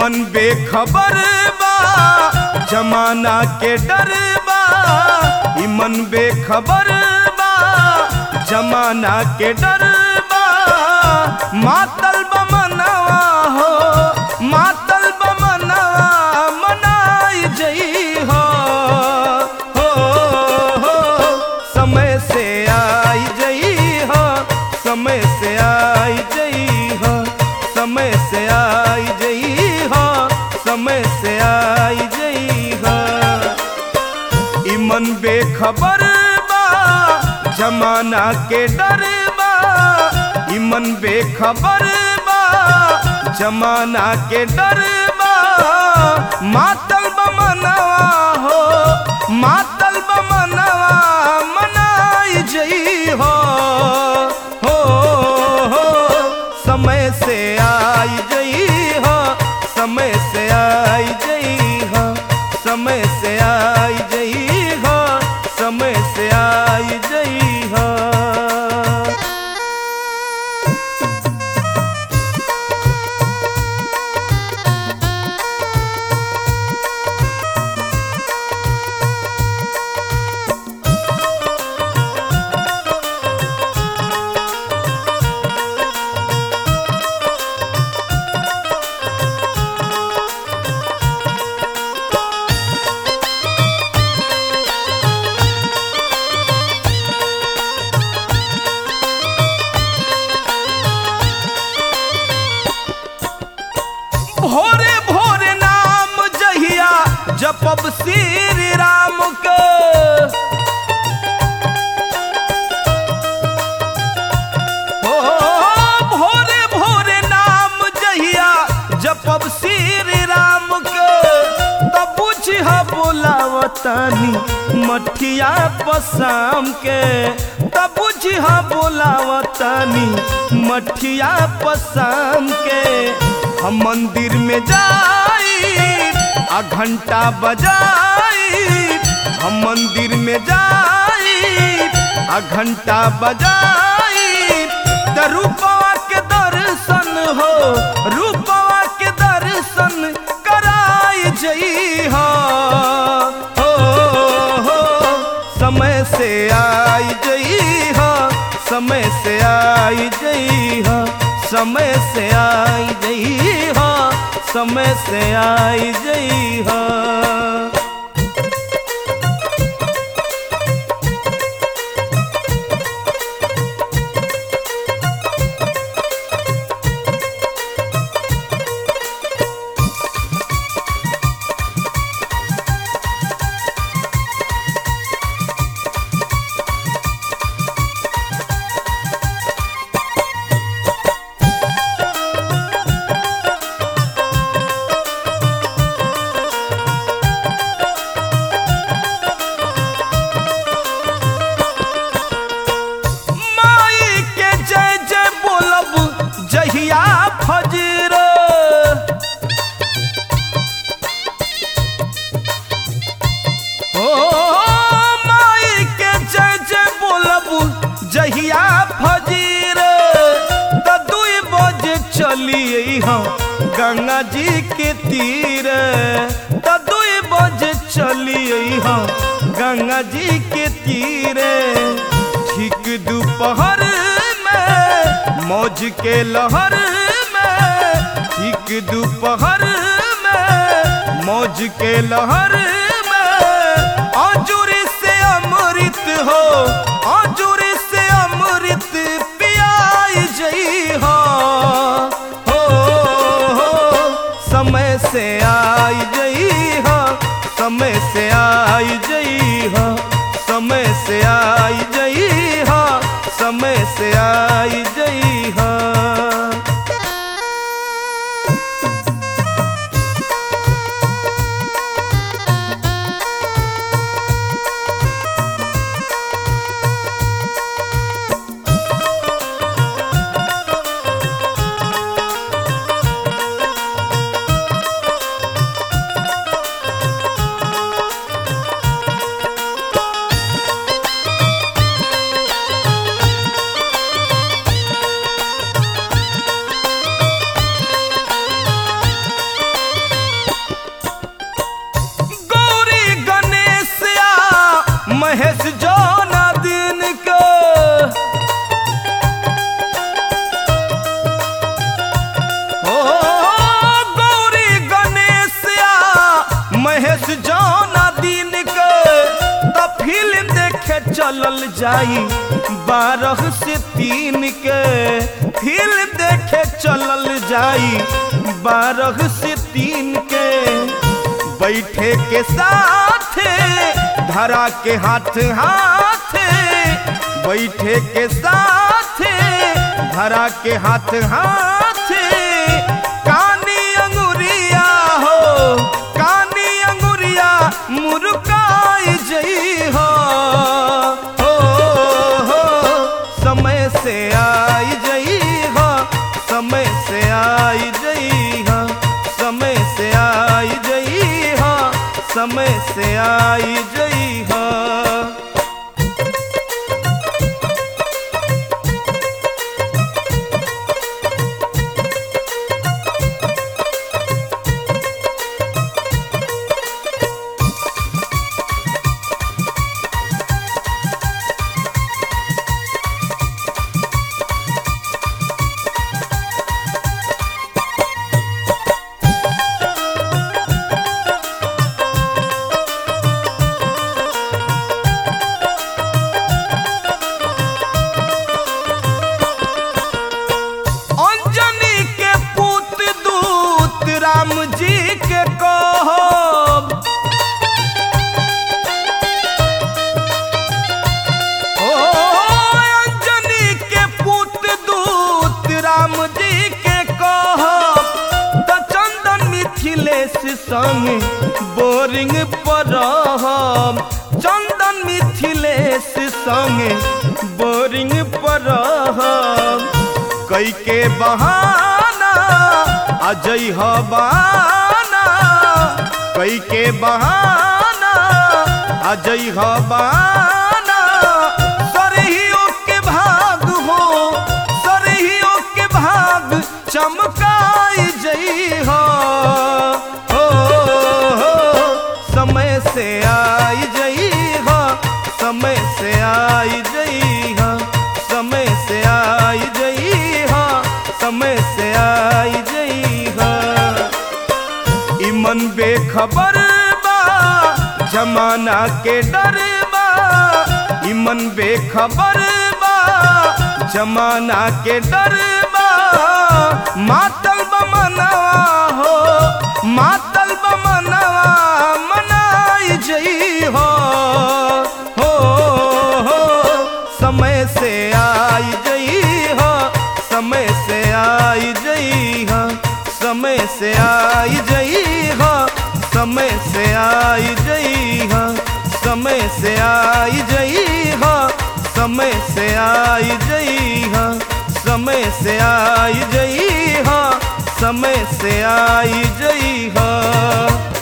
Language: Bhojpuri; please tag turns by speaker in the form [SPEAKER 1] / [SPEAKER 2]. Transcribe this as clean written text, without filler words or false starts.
[SPEAKER 1] मन बेखबर बा जमाना के डर बा, ई मन बेखबर बा जमाना के डर बा। मातल बमनवा हो मातल बमनवा मनाई जई हो, समय से आई जई हो, समय से आई जई हो, समय से आई जई हो, समय से आई जई हो। ई मन बेखबर बा जमाना के डर बा, ई मन बेखबर बा जमाना के डर बा। मातल बमनवा हो मातल बमनवा मनाई जई हो, समय से आई जई हो, समय से आई जई हो, समय से आई जई हो, समय से आई जई हो। भोरे भोरे नाम जहिया जपब श्री राम के, हो भोरे भोरे नाम जहिया जपब श्री राम के। तब बुझिया बोलावतानी मठिया पसाम के, तब बुझिया बोलावतानी मठिया पसाम के। हम मंदिर में जाई आ घंटा बजाई, हम मंदिर में जाई आ घंटा बजाई। त रूपवा के दर्शन हो रूपवा के दर्शन कराई जई हो, समय से आई जई हो, समय से आई जई हो, समय से आई जई हो, समय से आई जई हो। जहिया फजर ओ माई के जय जय बोलब जहिया फजर। त 2 बजे चलिए हम गंगा जी के तीर, त 2 बजे चलिए हम गंगा जी के तीर। ठीक दोपहर मौज के लहर में, ठीक दोपहर में मौज के लहर में। आजुरी से अमृत हो आजुरी से अमृत पियाई जई हो, समय से आई जई हो, समय से आई जई हो, समय से आई जई हो, समय से आई जई हो। चलल जाई 12 से 3 के फिल्म देखे चलल जाई 12 से 3 के बैठे के साथ धरा के हाथ हाथ बैठे के साथ धरा के हाथ हाथ कानी अंगुरिया हो कानी अंगुरिया मुर्गाई जई हो समय से आई जई हो समय से आई जई हो समय से आई जई हो समय से आई जई हो। राम जी के कहब ओ अंजनी के पुत दूत राम जी के कहब त चंदन मिथिलेश संग बोरिंग पर रहब चंदन मिथिलेश संग बोरिंग पर रहब कई के बहाना अजय हबाना कई के बहाना अजय हबाना सरहियों के भाग हो सरहियों के भाग चमकाई जई हो समय से आई जई हो समय से आई जई हो समय से आई जई हो समय से आई जई मन बेखबर बा जमाना के डर बा इमन बेखबर बा जमाना के डर बा मातल बमनवा हो मातल बमनवा मनाई जई हो समय से आई जई हो समय से आई जई हो समय से आई जई हो समय से आई जई हो समय से आई जई हो समय से आई जई हो समय से आई जई हो समय से आई जई हो।